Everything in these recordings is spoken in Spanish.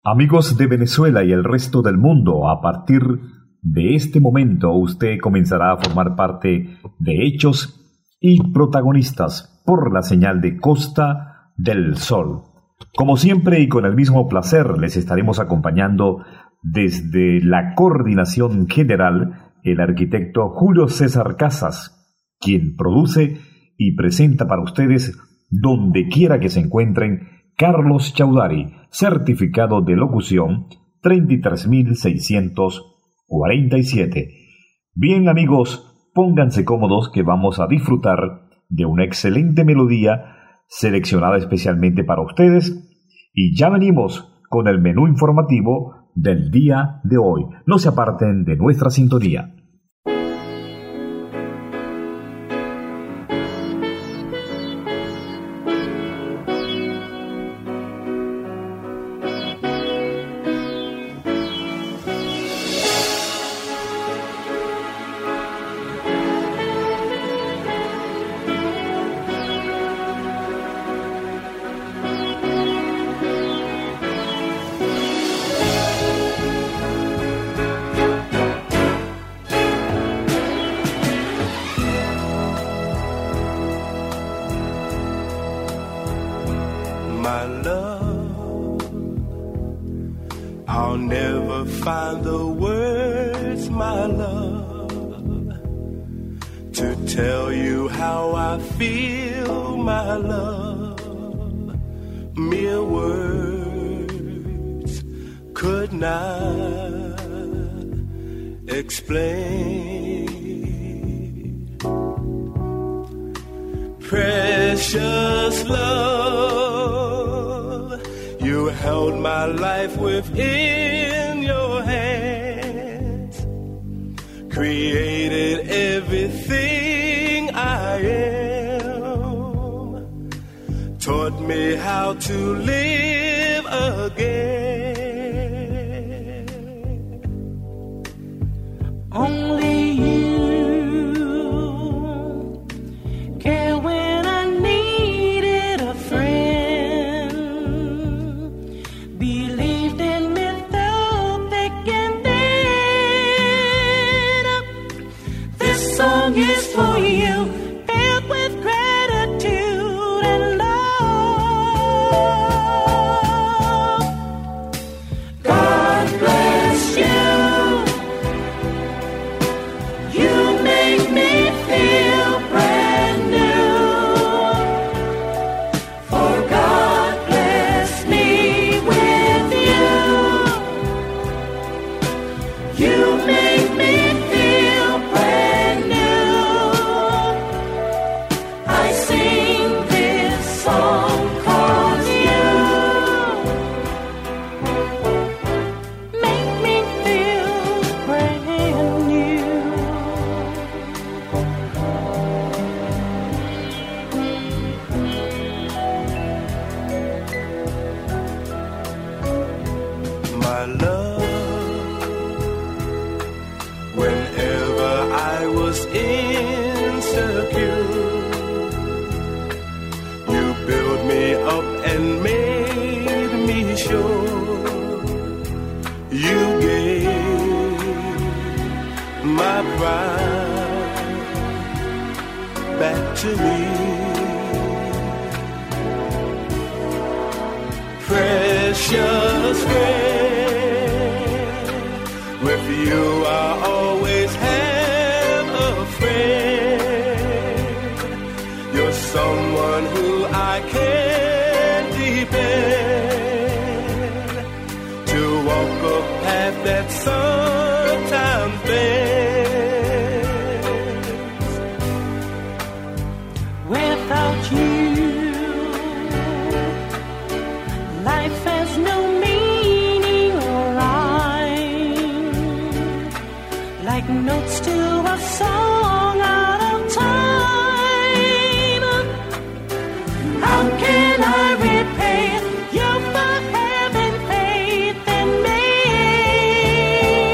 Amigos de Venezuela y el resto del mundo, a partir de este momento usted comenzará a formar parte de Hechos y Protagonistas por la señal de Costa del Sol. Como siempre y con el mismo placer, les estaremos acompañando desde la coordinación general el arquitecto Julio César Casas, quien produce y presenta para ustedes, donde quiera que se encuentren, Carlos Chaudhary, certificado de locución 33.647. Bien, amigos, pónganse cómodos que vamos a disfrutar de una excelente melodía seleccionada especialmente para ustedes, y ya venimos con el menú informativo del día de hoy. No se aparten de nuestra sintonía. My love, I'll never find the words, my love, to tell you how I feel, my love. Mere words could not explain. Precious love, you held my life within your hands, created everything I am, taught me how to live again. Only you care when I needed a friend, believed in me through thick and thin. This song is for you, filled with gratitude and love. God bless you. You make me feel brand new. For God bless me with you. You make me feel brand new. I sing this song 'cause you make me feel brand new. My love, whenever I was insecure, you built me up and made me sure. You gave my pride back to me. Precious friend, with you I always have a friend. You're someone who I can depend, to walk a path that sometimes bends. Without you, life has no meaning or rhyme, like notes to a song out of time. How can I repay you for having faith in me?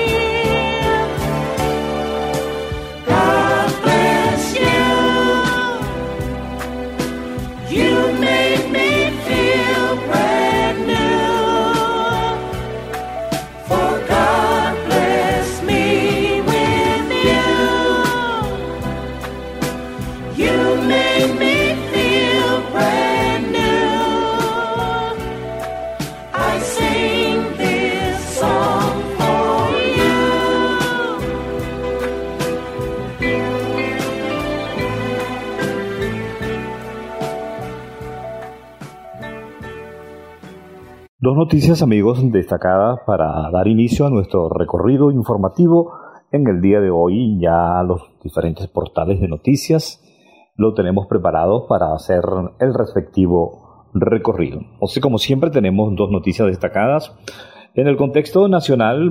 Dos noticias, amigos, destacadas para dar inicio a nuestro recorrido informativo en el día de hoy. Ya los diferentes portales de noticias lo tenemos preparado para hacer el respectivo recorrido. O sea, como siempre, tenemos dos noticias destacadas. En el contexto nacional,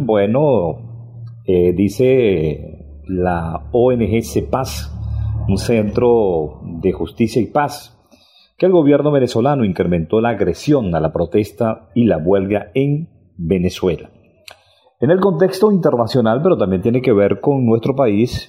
dice la ONG CEPAZ, un centro de justicia y paz, que el gobierno venezolano incrementó la agresión a la protesta y la huelga en Venezuela. En el contexto internacional, pero también tiene que ver con nuestro país,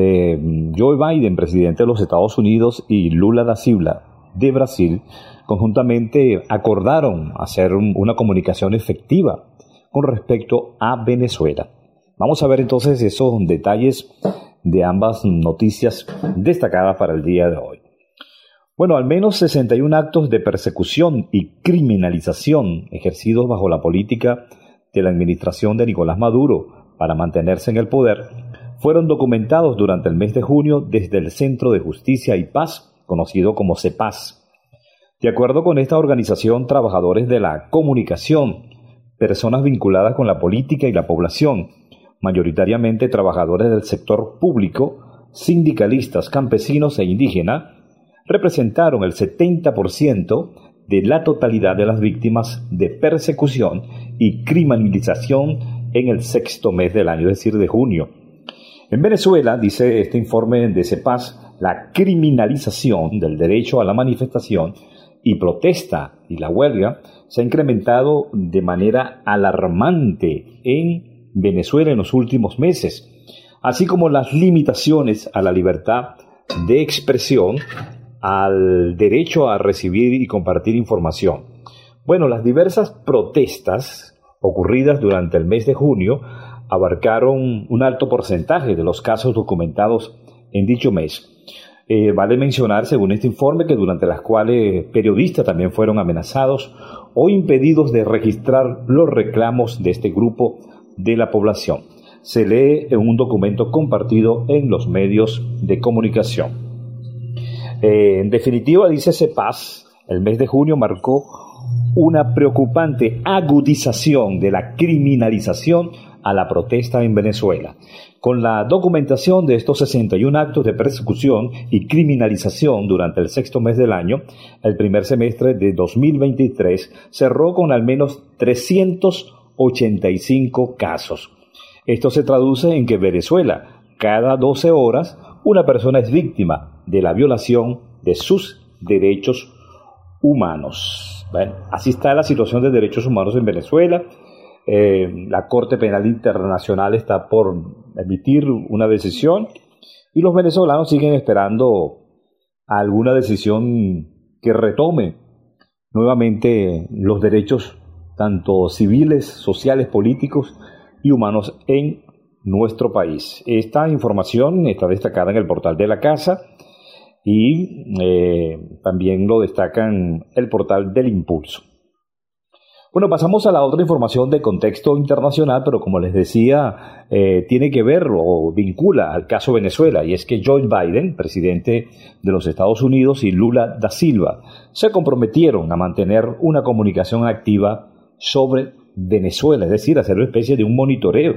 Joe Biden, presidente de los Estados Unidos, y Lula da Silva, de Brasil, conjuntamente acordaron hacer una comunicación efectiva con respecto a Venezuela. Vamos a ver entonces esos detalles de ambas noticias destacadas para el día de hoy. Bueno, al menos 61 actos de persecución y criminalización ejercidos bajo la política de la administración de Nicolás Maduro para mantenerse en el poder fueron documentados durante el mes de junio desde el Centro de Justicia y Paz, conocido como CEPAZ. De acuerdo con esta organización, trabajadores de la comunicación, personas vinculadas con la política y la población, mayoritariamente trabajadores del sector público, sindicalistas, campesinos e indígenas, representaron el 70% de la totalidad de las víctimas de persecución y criminalización en el sexto mes del año, es decir, de junio. En Venezuela, dice este informe de CEPAZ, la criminalización del derecho a la manifestación y protesta y la huelga se ha incrementado de manera alarmante en Venezuela en los últimos meses, así como las limitaciones a la libertad de expresión, al derecho a recibir y compartir información. Bueno, las diversas protestas ocurridas durante el mes de junio abarcaron un alto porcentaje de los casos documentados en dicho mes. Vale mencionar, según este informe, que durante las cuales periodistas también fueron amenazados o impedidos de registrar los reclamos de este grupo de la población. Se lee en un documento compartido en los medios de comunicación. En definitiva, dice CEPAZ, el mes de junio marcó una preocupante agudización de la criminalización a la protesta en Venezuela. Con la documentación de estos 61 actos de persecución y criminalización durante el sexto mes del año, el primer semestre de 2023 cerró con al menos 385 casos. Esto se traduce en que en Venezuela, cada 12 horas, una persona es víctima de la violación de sus derechos humanos. Bueno, así está la situación de derechos humanos en Venezuela. La Corte Penal Internacional está por emitir una decisión y los venezolanos siguen esperando alguna decisión que retome nuevamente los derechos tanto civiles, sociales, políticos y humanos en nuestro país. Esta información está destacada en el portal de la Casa y también lo destacan el portal del Impulso. Bueno, pasamos a la otra información de contexto internacional, pero como les decía, tiene que ver o vincula al caso Venezuela, y es que Joe Biden, presidente de los Estados Unidos, y Lula da Silva se comprometieron a mantener una comunicación activa sobre Venezuela, es decir, hacer una especie de un monitoreo.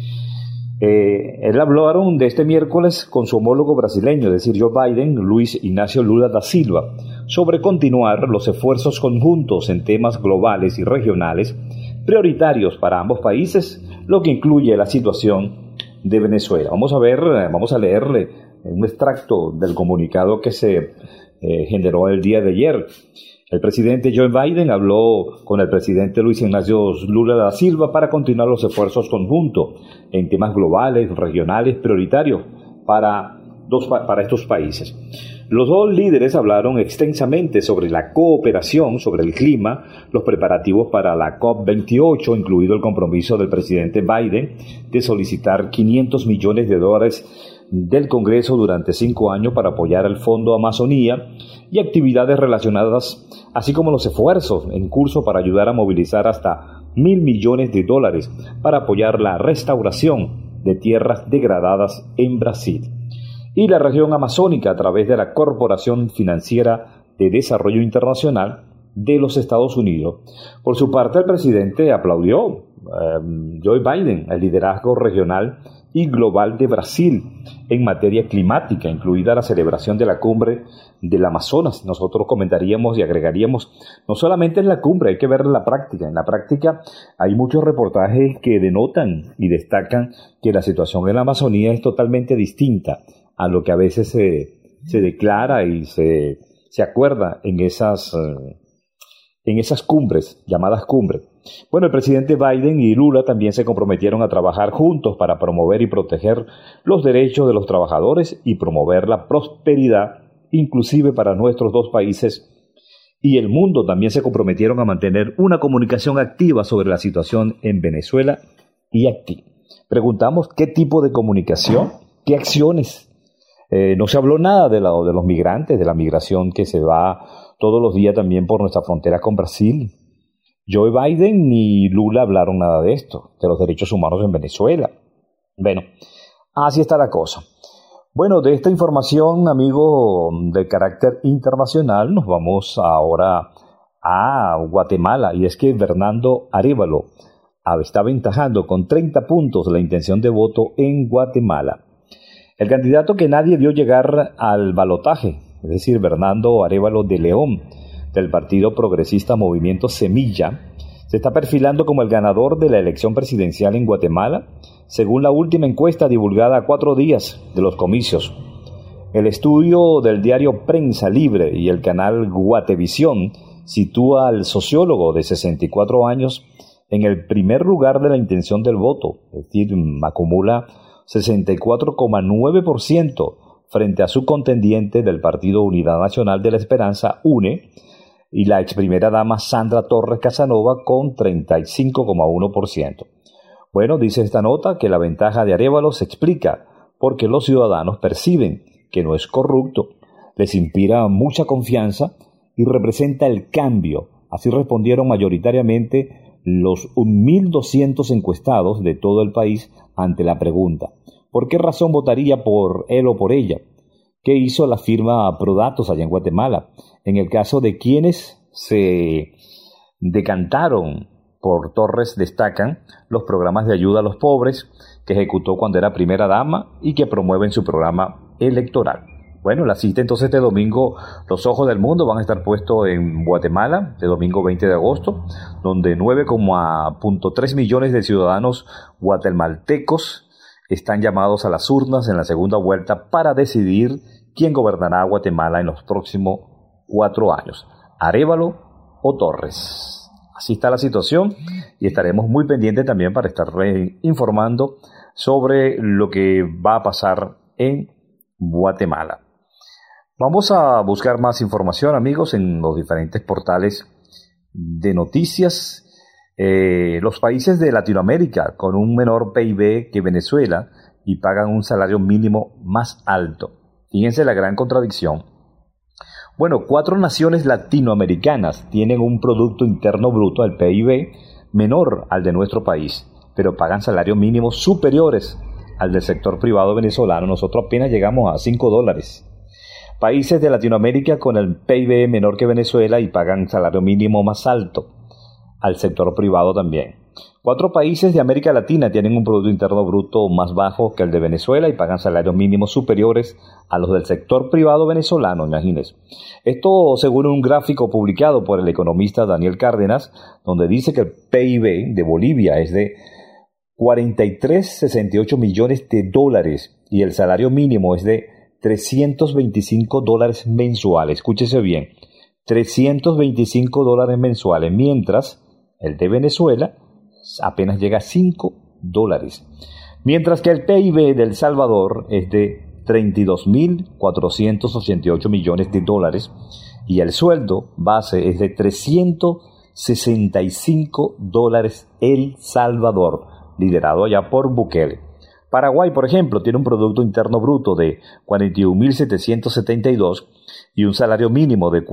Él hablaron de este miércoles con su homólogo brasileño, es decir, Joe Biden, Luis Ignacio Lula da Silva, sobre continuar los esfuerzos conjuntos en temas globales y regionales prioritarios para ambos países, lo que incluye la situación de Venezuela. Vamos a leerle un extracto del comunicado que se generó el día de ayer. El presidente Joe Biden habló con el presidente Luis Ignacio Lula da Silva para continuar los esfuerzos conjuntos en temas globales, regionales, prioritarios para estos países. Los dos líderes hablaron extensamente sobre la cooperación, sobre el clima, los preparativos para la COP28, incluido el compromiso del presidente Biden de solicitar $500 millones del Congreso durante 5 años para apoyar el Fondo Amazonía y actividades relacionadas, así como los esfuerzos en curso para ayudar a movilizar hasta $1.000 millones para apoyar la restauración de tierras degradadas en Brasil y la región amazónica a través de la Corporación Financiera de Desarrollo Internacional de los Estados Unidos. Por su parte, el presidente aplaudió Joe Biden el liderazgo regional y global de Brasil en materia climática, incluida la celebración de la cumbre del Amazonas. Nosotros comentaríamos y agregaríamos, no solamente en la cumbre, hay que ver la práctica. En la práctica hay muchos reportajes que denotan y destacan que la situación en la Amazonía es totalmente distinta a lo que a veces se declara y se acuerda en esas cumbres, llamadas cumbres. Bueno, el presidente Biden y Lula también se comprometieron a trabajar juntos para promover y proteger los derechos de los trabajadores y promover la prosperidad, inclusive para nuestros dos países. Y el mundo también se comprometieron a mantener una comunicación activa sobre la situación en Venezuela y Haití. Preguntamos qué tipo de comunicación, qué acciones. No se habló nada de los migrantes, de la migración que se va todos los días también por nuestra frontera con Brasil. Joe Biden ni Lula hablaron nada de esto, de los derechos humanos en Venezuela. Bueno, así está la cosa. Bueno, de esta información, amigo, de carácter internacional, nos vamos ahora a Guatemala. Y es que Bernardo Arévalo está aventajando con 30 puntos la intención de voto en Guatemala. El candidato que nadie vio llegar al balotaje, es decir, Bernardo Arévalo de León, del Partido Progresista Movimiento Semilla, se está perfilando como el ganador de la elección presidencial en Guatemala, según la última encuesta divulgada a 4 días de los comicios. El estudio del diario Prensa Libre y el canal Guatevisión sitúa al sociólogo de 64 años en el primer lugar de la intención del voto, es decir, acumula 64,9% frente a su contendiente del Partido Unidad Nacional de la Esperanza, UNE, y la ex primera dama Sandra Torres Casanova con 35,1%. Bueno, dice esta nota que la ventaja de Arévalo se explica porque los ciudadanos perciben que no es corrupto, les inspira mucha confianza y representa el cambio. Así respondieron mayoritariamente los 1.200 encuestados de todo el país ante la pregunta: ¿por qué razón votaría por él o por ella? ¿Qué hizo la firma Prodatos allá en Guatemala? En el caso de quienes se decantaron por Torres, destacan los programas de ayuda a los pobres que ejecutó cuando era primera dama y que promueve en su programa electoral. Bueno, la cita entonces este domingo, los ojos del mundo van a estar puestos en Guatemala, de domingo 20 de agosto, donde 9,3 millones de ciudadanos guatemaltecos están llamados a las urnas en la segunda vuelta para decidir quién gobernará Guatemala en los próximos 4 años, Arévalo o Torres. Así está la situación y estaremos muy pendientes también para estar informando sobre lo que va a pasar en Guatemala. Vamos a buscar más información, amigos, en los diferentes portales de noticias. Los países de Latinoamérica con un menor PIB que Venezuela y pagan un salario mínimo más alto. Fíjense la gran contradicción. Bueno, 4 naciones latinoamericanas tienen un Producto Interno Bruto, el PIB, menor al de nuestro país, pero pagan salarios mínimos superiores al del sector privado venezolano. Nosotros apenas llegamos a $5. Países de Latinoamérica con el PIB menor que Venezuela y pagan salario mínimo más alto al sector privado también. 4 países de América Latina tienen un Producto Interno Bruto más bajo que el de Venezuela y pagan salarios mínimos superiores a los del sector privado venezolano, imagínense. Esto según un gráfico publicado por el economista Daniel Cárdenas, donde dice que el PIB de Bolivia es de 43,68 millones de dólares y el salario mínimo es de $325 mensuales. Escúchese bien, $325 mensuales, mientras el de Venezuela apenas llega a $5. Mientras que el PIB de El Salvador es de 32.488 millones de dólares y el sueldo base es de $365 El Salvador, liderado allá por Bukele. Paraguay, por ejemplo, tiene un Producto Interno Bruto de 41.772 y un salario mínimo de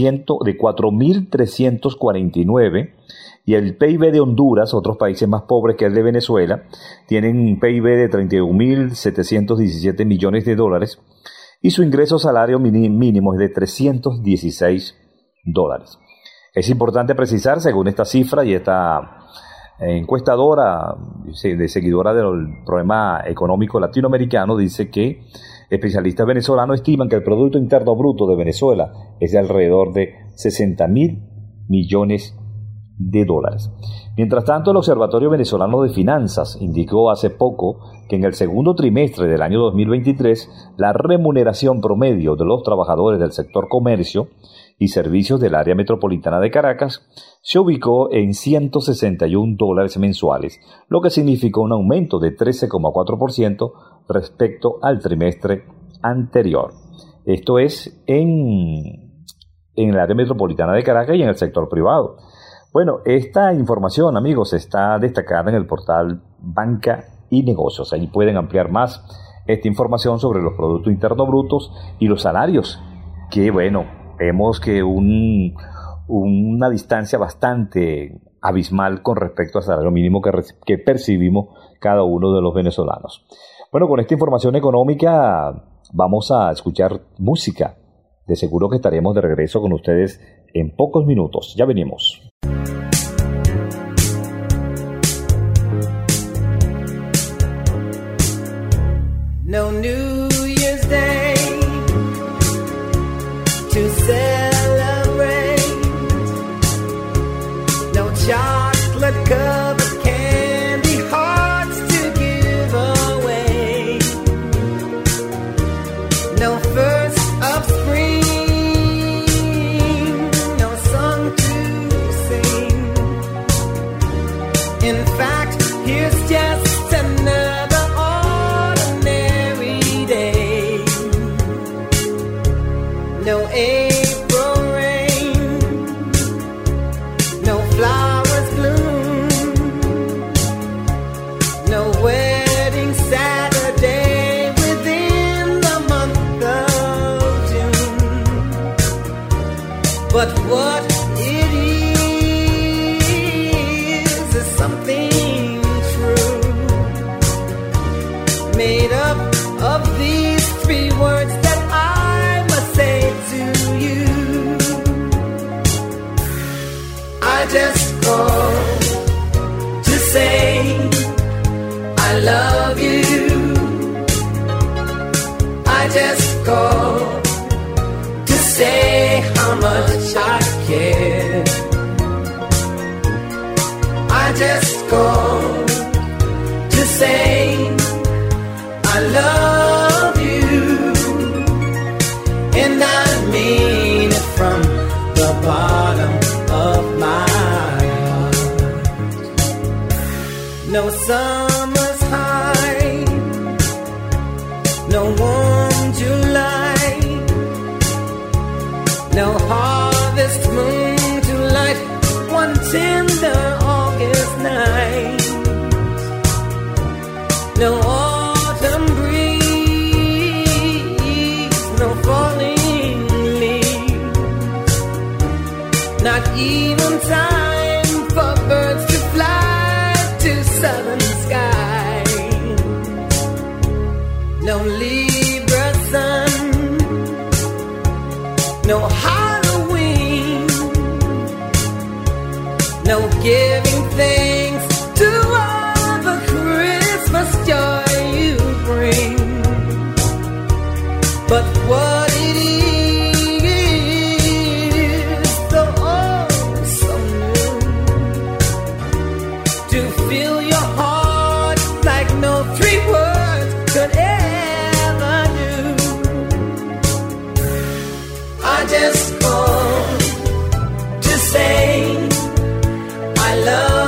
4.349, y el PIB de Honduras, otros países más pobres que el de Venezuela, tienen un PIB de 31.717 millones de dólares y su ingreso salario mínimo es de $316. Es importante precisar, según esta cifra y esta encuestadora, de seguidora del problema económico latinoamericano, dice que especialistas venezolanos estiman que el Producto Interno Bruto de Venezuela es de alrededor de 60.000 millones de dólares. Mientras tanto, el Observatorio Venezolano de Finanzas indicó hace poco que en el segundo trimestre del año 2023 la remuneración promedio de los trabajadores del sector comercio y servicios del área metropolitana de Caracas se ubicó en $161 mensuales, lo que significó un aumento de 13,4% respecto al trimestre anterior. Esto es en el área metropolitana de Caracas y en el sector privado. Bueno, esta información, amigos, está destacada en el portal Banca y Negocios. Ahí pueden ampliar más esta información sobre los productos internos brutos y los salarios, que bueno, vemos que una distancia bastante abismal con respecto al salario mínimo que percibimos cada uno de los venezolanos. Bueno, con esta información económica vamos a escuchar música. De seguro que estaremos de regreso con ustedes en pocos minutos. Ya venimos. No New Year's Day to celebrate. No chocolate covered candy hearts to give away. No first of spring, no song to sing. In fact, here's just another no April rain, no flowers bloom, no wedding Saturday within the month of June. But what it is something true, made up of these three words that I must say to you. I just called to say I love you. I just called to say how much I care. I just called to say I love you, and I mean it from the bottom of my heart. No summer's high, no warm July, no harvest moon to light one tender August night, no autumn breeze, no falling leaves, not even time for birds to fly to southern skies, no Libra sun, no Halloween, no giving thanks to all the Christmas joy you bring. But what it is, so oh, so new, to fill your heart like no three words could ever do. I just called to say I love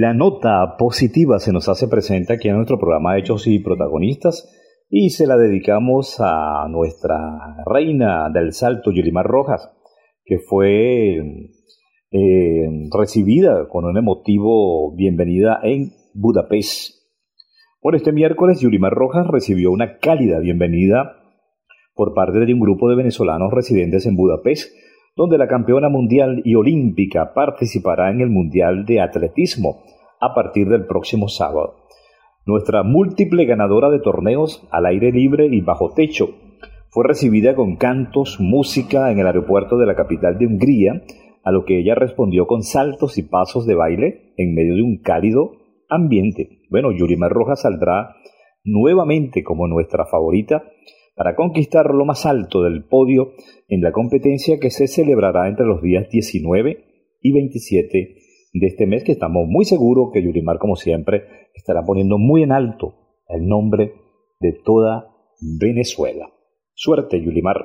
La nota positiva se nos hace presente aquí en nuestro programa Hechos y Protagonistas y se la dedicamos a nuestra reina del salto, Yulimar Rojas, que fue recibida con un emotivo bienvenida en Budapest. Bueno, este miércoles Yulimar Rojas recibió una cálida bienvenida por parte de un grupo de venezolanos residentes en Budapest, donde la campeona mundial y olímpica participará en el Mundial de Atletismo a partir del próximo sábado. Nuestra múltiple ganadora de torneos al aire libre y bajo techo fue recibida con cantos, música en el aeropuerto de la capital de Hungría, a lo que ella respondió con saltos y pasos de baile en medio de un cálido ambiente. Bueno, Yulimar Rojas saldrá nuevamente como nuestra favorita para conquistar lo más alto del podio en la competencia que se celebrará entre los días 19 y 27 de este mes, que estamos muy seguros que Yulimar, como siempre, estará poniendo muy en alto el nombre de toda Venezuela. Suerte, Yulimar.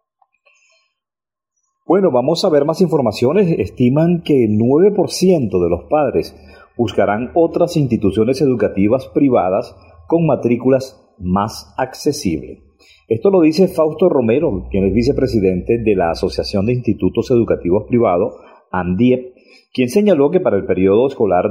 Bueno, vamos a ver más informaciones. Estiman que 9% de los padres buscarán otras instituciones educativas privadas con matrículas más accesibles. Esto lo dice Fausto Romero, quien es vicepresidente de la Asociación de Institutos Educativos Privados, ANDIEP, quien señaló que para el periodo escolar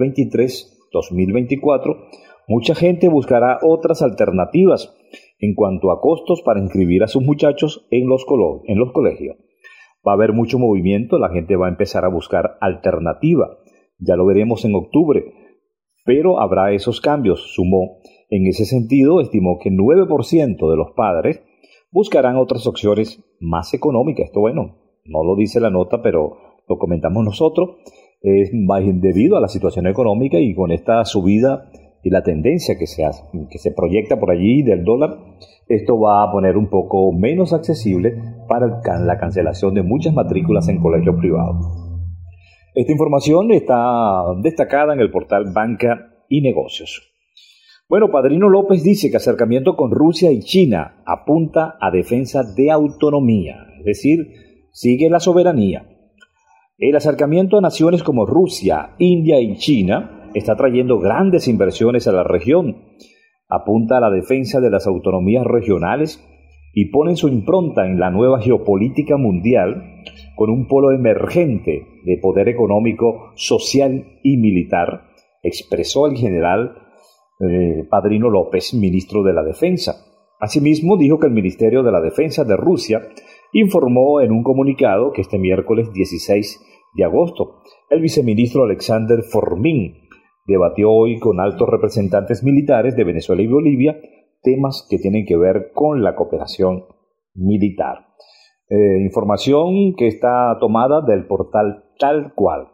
2023-2024 mucha gente buscará otras alternativas en cuanto a costos para inscribir a sus muchachos en los colegios. Va a haber mucho movimiento, la gente va a empezar a buscar alternativa. Ya lo veremos en octubre, pero habrá esos cambios, sumó. En ese sentido, estimó que 9% de los padres buscarán otras opciones más económicas. Esto, bueno, no lo dice la nota, pero lo comentamos nosotros. Es debido a la situación económica y con esta subida y la tendencia que se proyecta por allí del dólar, esto va a poner un poco menos accesible para la cancelación de muchas matrículas en colegios privados. Esta información está destacada en el portal Banca y Negocios. Bueno, Padrino López dice que acercamiento con Rusia y China apunta a defensa de autonomía, es decir, sigue la soberanía. El acercamiento a naciones como Rusia, India y China está trayendo grandes inversiones a la región, apunta a la defensa de las autonomías regionales y pone su impronta en la nueva geopolítica mundial con un polo emergente de poder económico, social y militar, expresó el general Padrino López, ministro de la Defensa. Asimismo, dijo que el Ministerio de la Defensa de Rusia informó en un comunicado que este miércoles 16 de agosto, el viceministro Alexander Formin debatió hoy con altos representantes militares de Venezuela y Bolivia temas que tienen que ver con la cooperación militar. Información que está tomada del portal Tal Cual.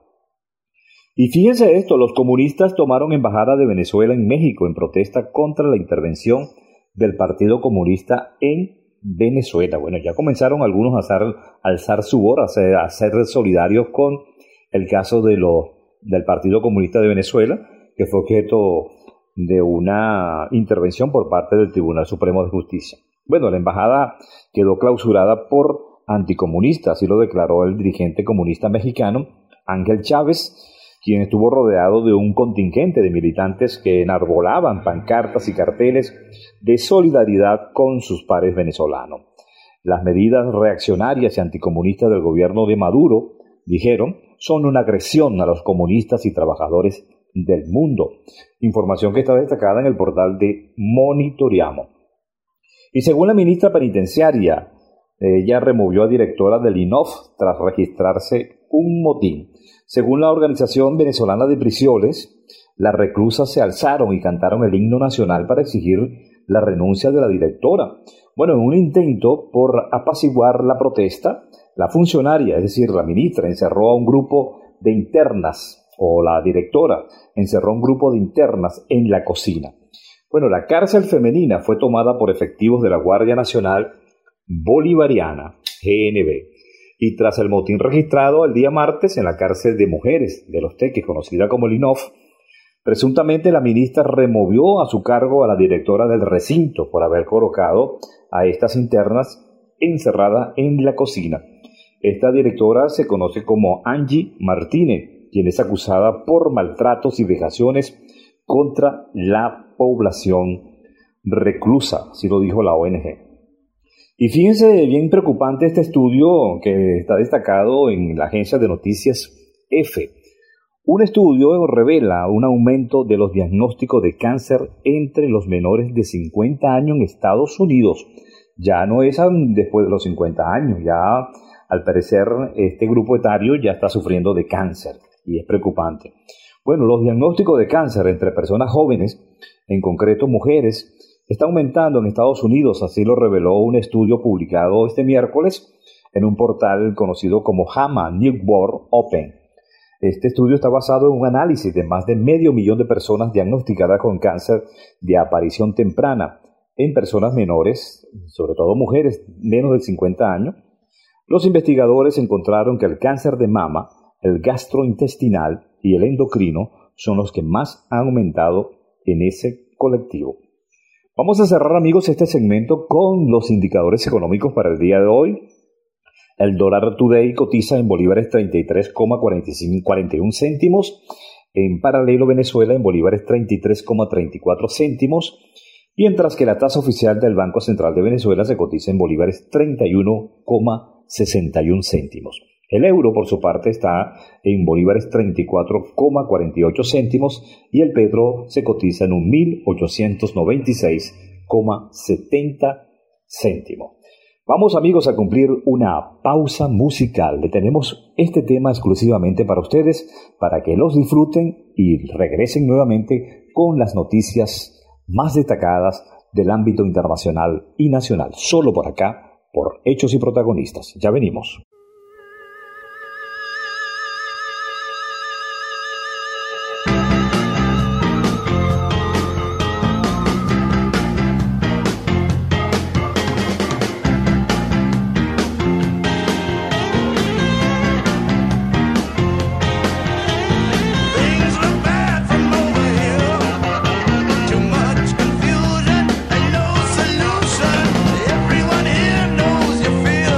Y fíjense esto, los comunistas tomaron embajada de Venezuela en México en protesta contra la intervención del Partido Comunista en Venezuela. Bueno, ya comenzaron algunos a alzar su voz, a ser solidarios con el caso del Partido Comunista de Venezuela, que fue objeto de una intervención por parte del Tribunal Supremo de Justicia. Bueno, la embajada quedó clausurada por anticomunistas, así lo declaró el dirigente comunista mexicano Ángel Chávez, quien estuvo rodeado de un contingente de militantes que enarbolaban pancartas y carteles de solidaridad con sus pares venezolanos. Las medidas reaccionarias y anticomunistas del gobierno de Maduro, dijeron, son una agresión a los comunistas y trabajadores del mundo. Información que está destacada en el portal de Monitoreamos. Y según la ministra penitenciaria, ella removió a directora del INOF tras registrarse un motín. Según la Organización Venezolana de Prisiones, las reclusas se alzaron y cantaron el himno nacional para exigir la renuncia de la directora. Bueno, en un intento por apaciguar la protesta, la funcionaria, es decir, la ministra, encerró a un grupo de internas, o la directora encerró a un grupo de internas en la cocina. Bueno, la cárcel femenina fue tomada por efectivos de la Guardia Nacional Bolivariana, GNB. Y tras el motín registrado el día martes en la cárcel de mujeres de Los Teques, conocida como el INOF, presuntamente la ministra removió a su cargo a la directora del recinto por haber colocado a estas internas encerradas en la cocina. Esta directora se conoce como Angie Martínez quien es acusada por maltratos y vejaciones contra la población reclusa, así lo dijo la ONG. Y fíjense, bien preocupante este estudio que está destacado en la agencia de noticias EFE. Un estudio revela un aumento de los diagnósticos de cáncer entre los menores de 50 años en Estados Unidos. Ya no es después de los 50 años, ya al parecer este grupo etario ya está sufriendo de cáncer y es preocupante. Bueno, los diagnósticos de cáncer entre personas jóvenes, en concreto mujeres, está aumentando en Estados Unidos, así lo reveló un estudio publicado este miércoles en un portal conocido como JAMA Newborn Open. Este estudio está basado en un análisis de más de 500,000 de personas diagnosticadas con cáncer de aparición temprana en personas menores, sobre todo mujeres menos de 50 años. Los investigadores encontraron que el cáncer de mama, el gastrointestinal y el endocrino son los que más han aumentado en ese colectivo. Vamos a cerrar, amigos, este segmento con los indicadores económicos para el día de hoy. El dólar today cotiza en bolívares 33,41 céntimos. En paralelo, Venezuela en bolívares 33,34 céntimos. Mientras que la tasa oficial del Banco Central de Venezuela se cotiza en bolívares 31,61 céntimos. El euro, por su parte, está en bolívares 34,48 céntimos y el petro se cotiza en 1.896,70 céntimos. Vamos, amigos, a cumplir una pausa musical. Le tenemos este tema exclusivamente para ustedes, para que los disfruten y regresen nuevamente con las noticias más destacadas del ámbito internacional y nacional. Solo por acá, por Hechos y Protagonistas. Ya venimos. Everyone here knows you feel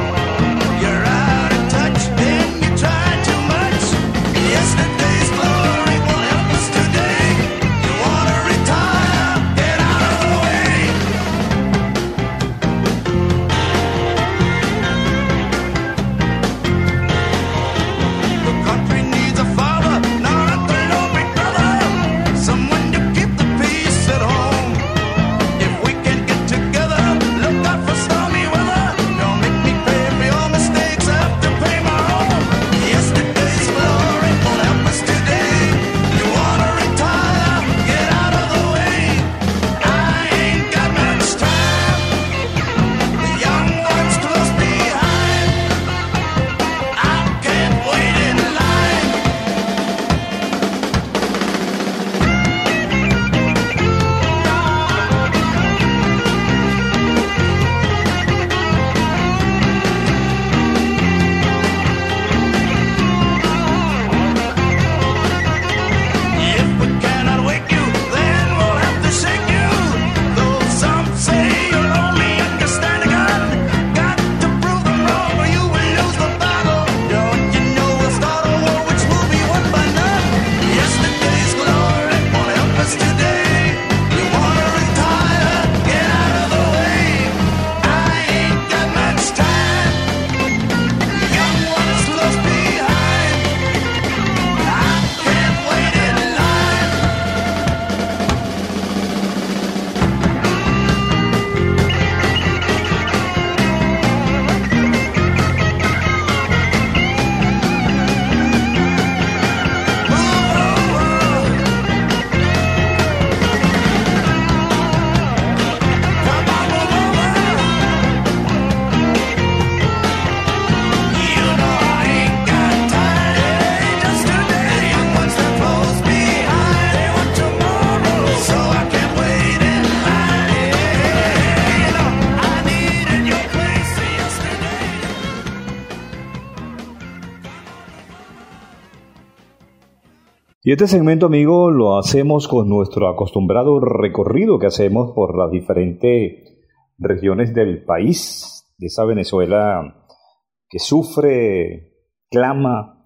Y este segmento, amigo, lo hacemos con nuestro acostumbrado recorrido que hacemos por las diferentes regiones del país, de esa Venezuela que sufre, clama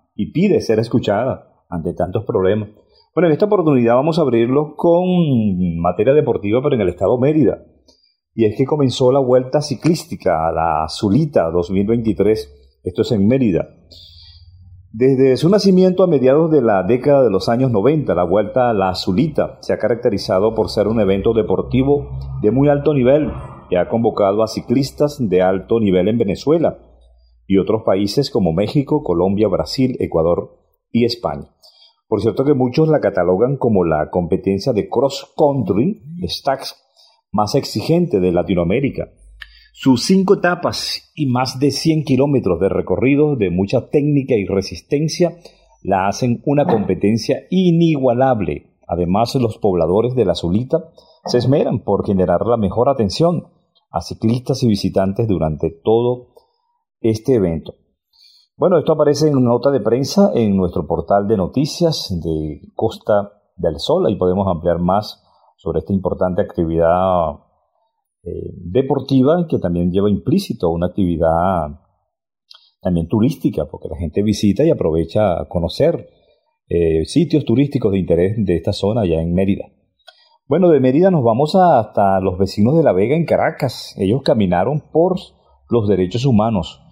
y pide ser escuchada ante tantos problemas. Bueno, en esta oportunidad vamos a abrirlo con materia deportiva, pero en el estado Mérida. Y es que comenzó la Vuelta Ciclística a la Zulita 2023. Esto es en Mérida. Desde su nacimiento a mediados de la década de los años 90, la Vuelta a la Zulita se ha caracterizado por ser un evento deportivo de muy alto nivel que ha convocado a ciclistas de alto nivel en Venezuela y otros países como México, Colombia, Brasil, Ecuador y España. Por cierto que muchos la catalogan como la competencia de cross country stacks más exigente de Latinoamérica. Sus 5 etapas y más de 100 kilómetros de recorrido de mucha técnica y resistencia la hacen una competencia inigualable. Además, los pobladores de la Zulita se esmeran por generar la mejor atención a ciclistas y visitantes durante todo este evento. Bueno, esto aparece en nota de prensa en nuestro portal de noticias de Costa del Sol. Ahí podemos ampliar más sobre esta importante actividad deportiva que también lleva implícito una actividad también turística, porque la gente visita y aprovecha a conocer sitios turísticos de interés de esta zona allá en Mérida. Bueno, de Mérida nos vamos hasta los vecinos de La Vega en Caracas. Ellos caminaron por los derechos humanos.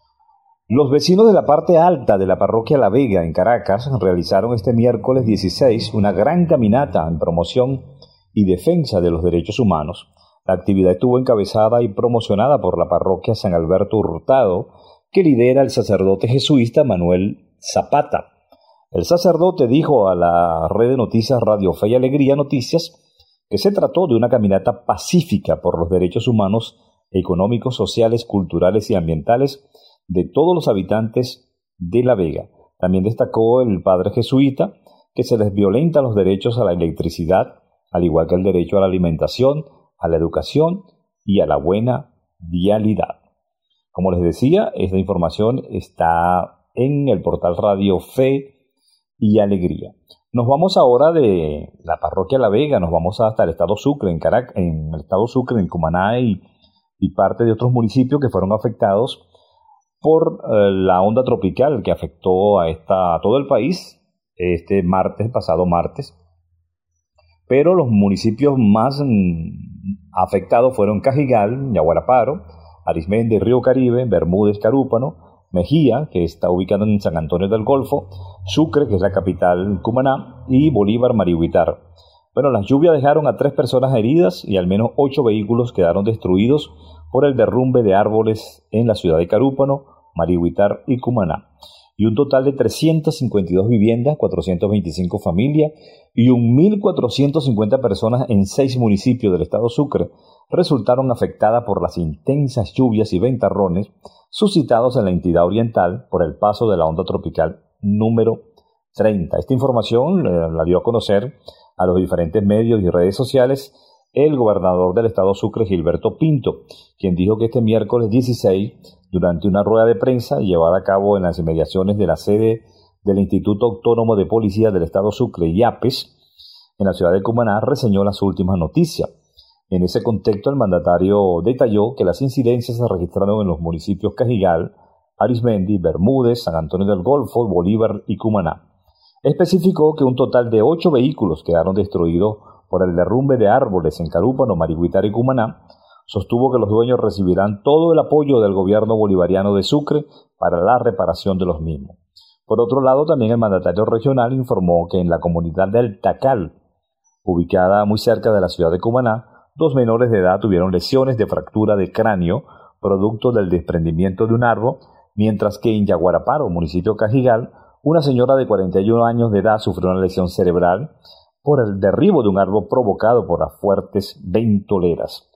Los vecinos de la parte alta de la parroquia La Vega en Caracas realizaron este miércoles 16 una gran caminata en promoción y defensa de los derechos humanos. La actividad estuvo encabezada y promocionada por la parroquia San Alberto Hurtado, que lidera el sacerdote jesuita Manuel Zapata. El sacerdote dijo a la red de noticias Radio Fe y Alegría Noticias que se trató de una caminata pacífica por los derechos humanos, económicos, sociales, culturales y ambientales de todos los habitantes de La Vega. También destacó el padre jesuita que se les violenta los derechos a la electricidad, al igual que el derecho a la alimentación, a la educación y a la buena vialidad. Como les decía, esta información está en el portal Radio Fe y Alegría. Nos vamos ahora de la parroquia La Vega, nos vamos hasta el estado Sucre, en el estado Sucre, en Cumaná y parte de otros municipios que fueron afectados por la onda tropical que afectó a todo el país pasado martes. Pero los municipios más afectados fueron Cajigal, Yaguaraparo, Arismendi, Río Caribe, Bermúdez, Carúpano, Mejía, que está ubicado en San Antonio del Golfo, Sucre, que es la capital Cumaná, y Bolívar, Marihuitar. Bueno, las lluvias dejaron a 3 personas heridas y al menos 8 vehículos quedaron destruidos por el derrumbe de árboles en la ciudad de Carúpano, Marihuitar y Cumaná. Y un total de 352 viviendas, 425 familias y 1.450 personas en 6 municipios del estado Sucre resultaron afectadas por las intensas lluvias y ventarrones suscitados en la entidad oriental por el paso de la onda tropical número 30. Esta información la dio a conocer a los diferentes medios y redes sociales el gobernador del estado Sucre, Gilberto Pinto, quien dijo que este miércoles 16, durante una rueda de prensa llevada a cabo en las inmediaciones de la sede del Instituto Autónomo de Policía del estado Sucre, IAPES, en la ciudad de Cumaná, reseñó las últimas noticias. En ese contexto, el mandatario detalló que las incidencias se registraron en los municipios Cajigal, Arismendi, Bermúdez, San Antonio del Golfo, Bolívar y Cumaná. Especificó que un total de 8 vehículos quedaron destruidos por el derrumbe de árboles en Carúpano, Marihuitar y Cumaná. Sostuvo que los dueños recibirán todo el apoyo del gobierno bolivariano de Sucre para la reparación de los mismos. Por otro lado, también el mandatario regional informó que en la comunidad del Tacal, ubicada muy cerca de la ciudad de Cumaná, 2 menores de edad tuvieron lesiones de fractura de cráneo producto del desprendimiento de un árbol, mientras que en Yaguaraparo, municipio Cajigal, una señora de 41 años de edad sufrió una lesión cerebral por el derribo de un árbol provocado por las fuertes ventoleras.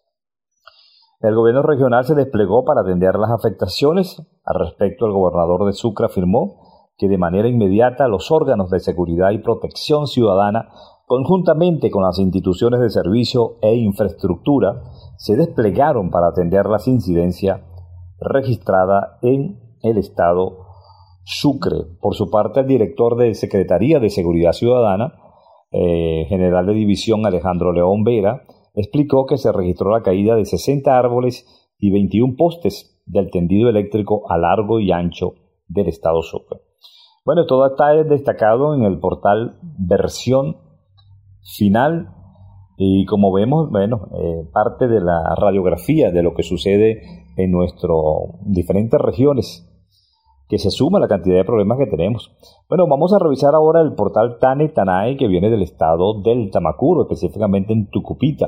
El gobierno regional se desplegó para atender las afectaciones. Al respecto, el gobernador de Sucre afirmó que de manera inmediata los órganos de seguridad y protección ciudadana, conjuntamente con las instituciones de servicio e infraestructura, se desplegaron para atender las incidencias registradas en el estado Sucre. Por su parte, el director de Secretaría de Seguridad Ciudadana, general de división Alejandro León Vera, explicó que se registró la caída de 60 árboles y 21 postes del tendido eléctrico a largo y ancho del estado Sucre. Bueno, todo está destacado en el portal Versión Final y como vemos, bueno, parte de la radiografía de lo que sucede en nuestras diferentes regiones, que se suma a la cantidad de problemas que tenemos. Bueno, vamos a revisar ahora el portal Tane Tanae, que viene del estado del Tamacuro, específicamente en Tucupita.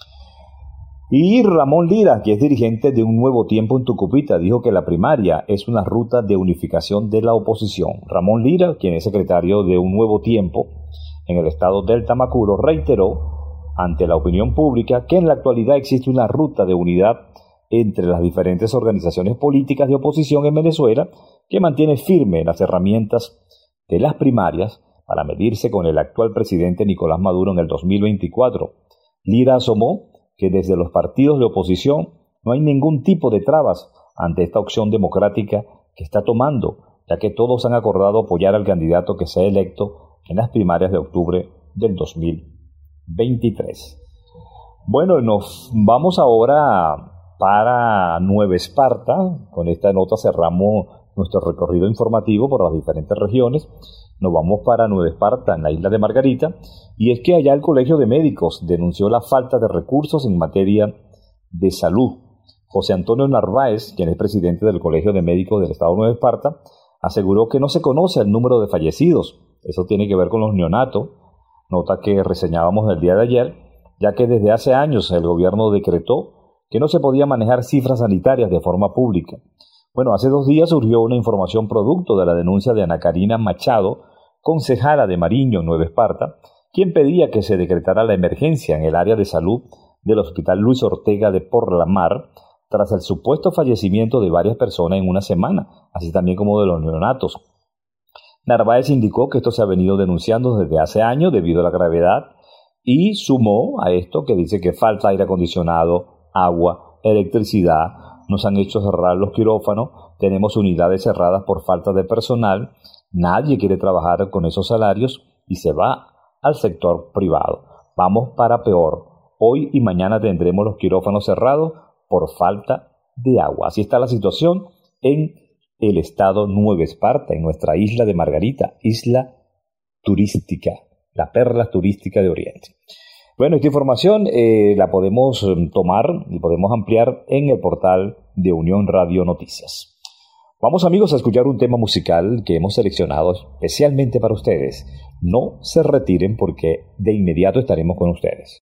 Y Ramón Lira, que es dirigente de Un Nuevo Tiempo en Tucupita, dijo que la primaria es una ruta de unificación de la oposición. Ramón Lira, quien es secretario de Un Nuevo Tiempo en el estado del Tamacuro, reiteró ante la opinión pública que en la actualidad existe una ruta de unidad entre las diferentes organizaciones políticas de oposición en Venezuela que mantiene firme las herramientas de las primarias para medirse con el actual presidente Nicolás Maduro en el 2024. Lira asomó que desde los partidos de oposición no hay ningún tipo de trabas ante esta opción democrática que está tomando, ya que todos han acordado apoyar al candidato que sea electo en las primarias de octubre del 2023. Bueno, nos vamos ahora para Nueva Esparta. Con esta nota cerramos nuestro recorrido informativo por las diferentes regiones. Nos vamos para Nueva Esparta, en la isla de Margarita, y es que allá el Colegio de Médicos denunció la falta de recursos en materia de salud. José Antonio Narváez, quien es presidente del Colegio de Médicos del estado de Nueva Esparta, aseguró que no se conoce el número de fallecidos. Eso tiene que ver con los neonatos, nota que reseñábamos el día de ayer, ya que desde hace años el gobierno decretó que no se podía manejar cifras sanitarias de forma pública. Bueno, hace 2 días surgió una información producto de la denuncia de Ana Karina Machado, concejala de Mariño, Nueva Esparta, quien pedía que se decretara la emergencia en el área de salud del Hospital Luis Ortega de Porlamar tras el supuesto fallecimiento de varias personas en una semana, así también como de los neonatos. Narváez indicó que esto se ha venido denunciando desde hace años debido a la gravedad y sumó a esto que dice que falta aire acondicionado, agua, electricidad. Nos han hecho cerrar los quirófanos, tenemos unidades cerradas por falta de personal, nadie quiere trabajar con esos salarios y se va al sector privado. Vamos para peor. Hoy y mañana tendremos los quirófanos cerrados por falta de agua. Así está la situación en el estado Nueva Esparta, en nuestra isla de Margarita, isla turística, la perla turística de Oriente. Bueno, esta información la podemos tomar y podemos ampliar en el portal de Unión Radio Noticias. Vamos, amigos, a escuchar un tema musical que hemos seleccionado especialmente para ustedes. No se retiren porque de inmediato estaremos con ustedes.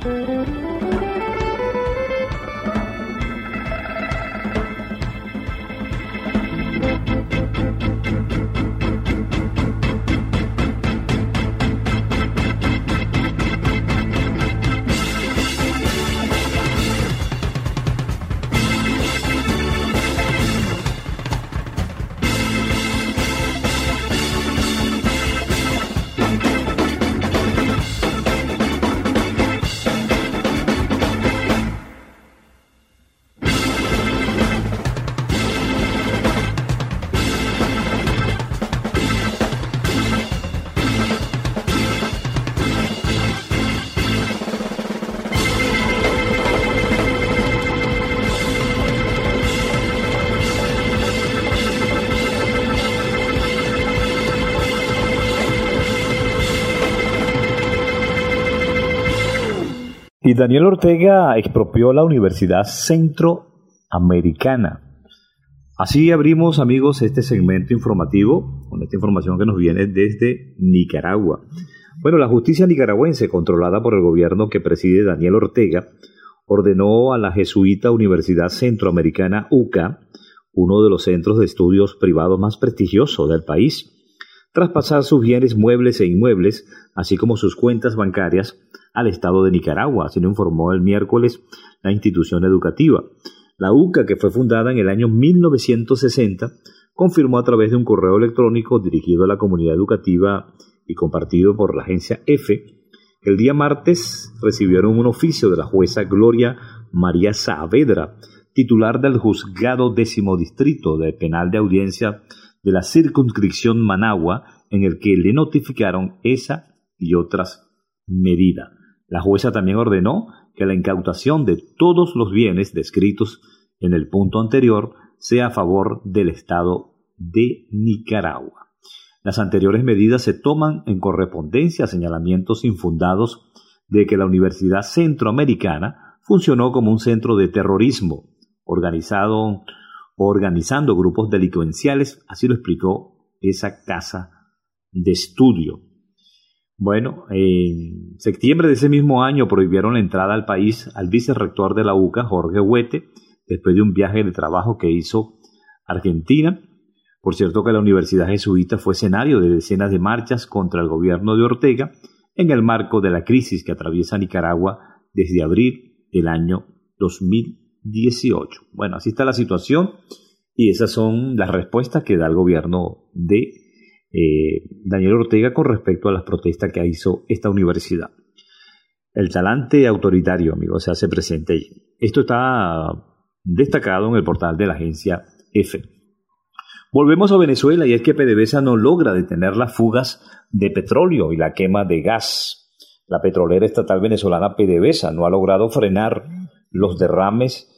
Y Daniel Ortega expropió la Universidad Centroamericana. Así abrimos, amigos, este segmento informativo con esta información que nos viene desde Nicaragua. Bueno, la justicia nicaragüense, controlada por el gobierno que preside Daniel Ortega, ordenó a la jesuita Universidad Centroamericana UCA, uno de los centros de estudios privados más prestigiosos del país, traspasar sus bienes muebles e inmuebles, así como sus cuentas bancarias, al Estado de Nicaragua. Así lo informó el miércoles la institución educativa. La UCA, que fue fundada en el año 1960, confirmó a través de un correo electrónico dirigido a la comunidad educativa y compartido por la agencia EFE, que el día martes recibieron un oficio de la jueza Gloria María Saavedra, titular del Juzgado 10º Distrito de Penal de Audiencia de la Circunscripción Managua, en el que le notificaron esa y otras medidas. La jueza también ordenó que la incautación de todos los bienes descritos en el punto anterior sea a favor del Estado de Nicaragua. Las anteriores medidas se toman en correspondencia a señalamientos infundados de que la Universidad Centroamericana funcionó como un centro de terrorismo organizando grupos delincuenciales, así lo explicó esa casa de estudio. Bueno, en septiembre de ese mismo año prohibieron la entrada al país al vicerrector de la UCA, Jorge Huete, después de un viaje de trabajo que hizo a Argentina. Por cierto que la Universidad Jesuita fue escenario de decenas de marchas contra el gobierno de Ortega en el marco de la crisis que atraviesa Nicaragua desde abril del año 2018. Bueno, así está la situación y esas son las respuestas que da el gobierno de Daniel Ortega con respecto a las protestas que hizo esta universidad. El talante autoritario, amigos, se hace presente allí. Esto está destacado en el portal de la agencia EFE. Volvemos a Venezuela y es que PDVSA no logra detener las fugas de petróleo y la quema de gas. La petrolera estatal venezolana PDVSA no ha logrado frenar los derrames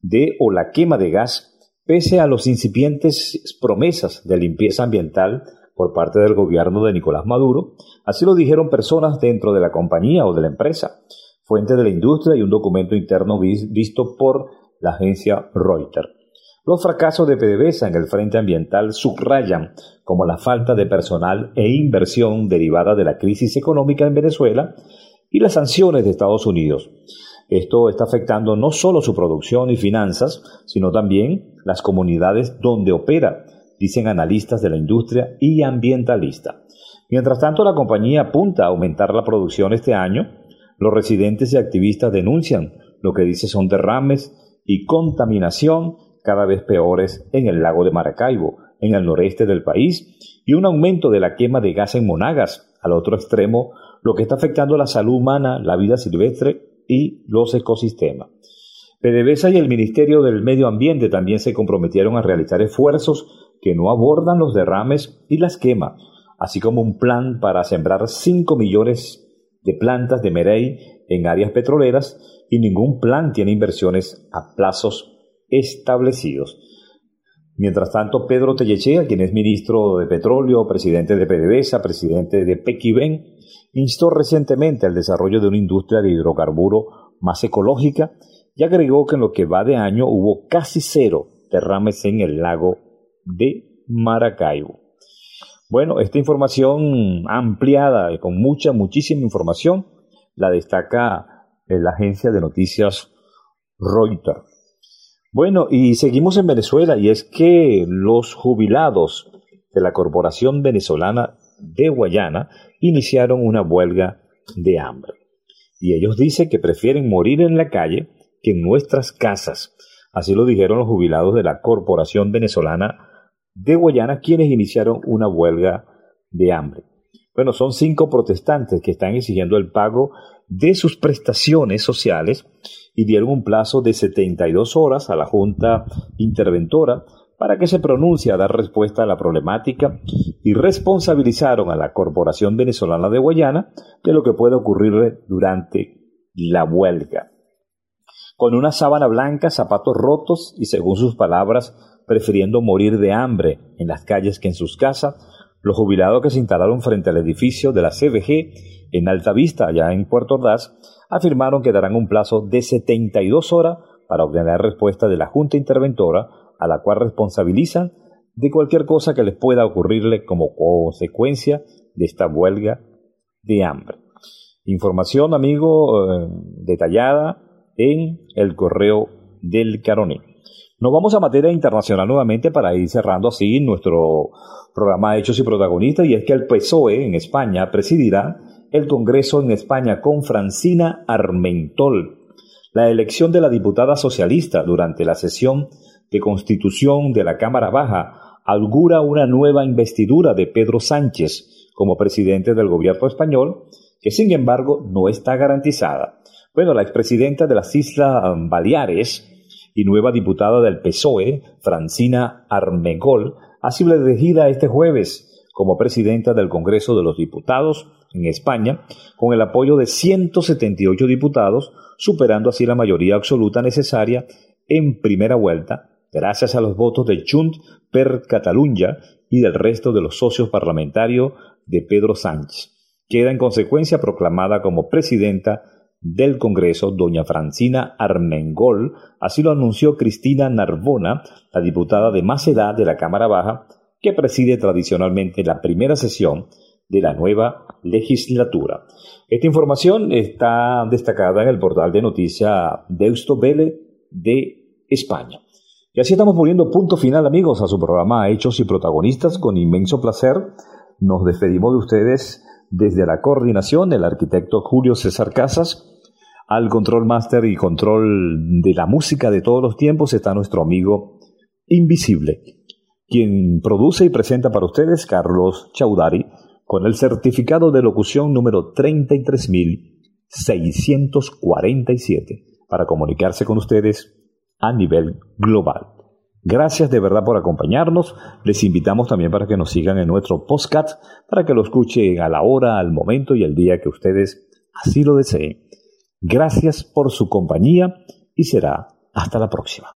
o la quema de gas pese a los incipientes promesas de limpieza ambiental por parte del gobierno de Nicolás Maduro. Así lo dijeron personas dentro de la compañía o de la empresa, fuente de la industria y un documento interno visto por la agencia Reuters. Los fracasos de PDVSA en el frente ambiental subrayan como la falta de personal e inversión derivada de la crisis económica en Venezuela y las sanciones de Estados Unidos. Esto está afectando no solo su producción y finanzas, sino también las comunidades donde opera, dicen analistas de la industria y ambientalistas. Mientras tanto, la compañía apunta a aumentar la producción este año. Los residentes y activistas denuncian lo que dice son derrames y contaminación cada vez peores en el lago de Maracaibo, en el noreste del país, y un aumento de la quema de gas en Monagas, al otro extremo, lo que está afectando la salud humana, la vida silvestre y los ecosistemas. PDVSA y el Ministerio del Medio Ambiente también se comprometieron a realizar esfuerzos que no abordan los derrames y las quemas, así como un plan para sembrar 5 millones de plantas de Merey en áreas petroleras, y ningún plan tiene inversiones a plazos establecidos. Mientras tanto, Pedro Tellechea, quien es ministro de Petróleo, presidente de PDVSA, presidente de Pequiven, instó recientemente al desarrollo de una industria de hidrocarburo más ecológica y agregó que en lo que va de año hubo casi 0 derrames en el lago de Maracaibo. Bueno, esta información ampliada y con muchísima información la destaca la agencia de noticias Reuters. Bueno, y seguimos en Venezuela, y es que los jubilados de la Corporación Venezolana de Guayana iniciaron una huelga de hambre. Y ellos dicen que prefieren morir en la calle que en nuestras casas. Así lo dijeron los jubilados de la Corporación Venezolana de Guayana, quienes iniciaron una huelga de hambre. Bueno, son 5 protestantes que están exigiendo el pago de sus prestaciones sociales y dieron un plazo de 72 horas a la Junta Interventora para que se pronuncie a dar respuesta a la problemática, y responsabilizaron a la Corporación Venezolana de Guayana de lo que puede ocurrir durante la huelga. Con una sábana blanca, zapatos rotos y, según sus palabras, prefiriendo morir de hambre en las calles que en sus casas, los jubilados que se instalaron frente al edificio de la CBG en Alta Vista, allá en Puerto Ordaz, afirmaron que darán un plazo de 72 horas para obtener respuesta de la Junta Interventora, a la cual responsabilizan de cualquier cosa que les pueda ocurrirle como consecuencia de esta huelga de hambre. Información, amigo, detallada en el correo del Caroní. Nos vamos a materia internacional nuevamente para ir cerrando así nuestro programa Hechos y Protagonistas, y es que el PSOE en España presidirá el Congreso en España con Francina Armentol. La elección de la diputada socialista durante la sesión de constitución de la Cámara Baja augura una nueva investidura de Pedro Sánchez como presidente del gobierno español, que sin embargo no está garantizada. Bueno, la expresidenta de las Islas Baleares y nueva diputada del PSOE, Francina Armengol, ha sido elegida este jueves como presidenta del Congreso de los Diputados en España, con el apoyo de 178 diputados, superando así la mayoría absoluta necesaria en primera vuelta, gracias a los votos de Junts per Catalunya y del resto de los socios parlamentarios de Pedro Sánchez. Queda en consecuencia proclamada como presidenta del Congreso doña Francina Armengol, así lo anunció Cristina Narbona, la diputada de más edad de la Cámara Baja, que preside tradicionalmente la primera sesión de la nueva legislatura. Esta información está destacada en el portal de noticias Deutsche Welle de España. Y así estamos poniendo punto final, amigos, a su programa Hechos y Protagonistas. Con inmenso placer nos despedimos de ustedes desde la coordinación del arquitecto Julio César Casas. Al control máster y control de la música de todos los tiempos está nuestro amigo Invisible, quien produce y presenta para ustedes Carlos Chaudhary, con el certificado de locución número 33.647, para comunicarse con ustedes a nivel global. Gracias de verdad por acompañarnos. Les invitamos también para que nos sigan en nuestro podcast, para que lo escuchen a la hora, al momento y el día que ustedes así lo deseen. Gracias por su compañía y será hasta la próxima.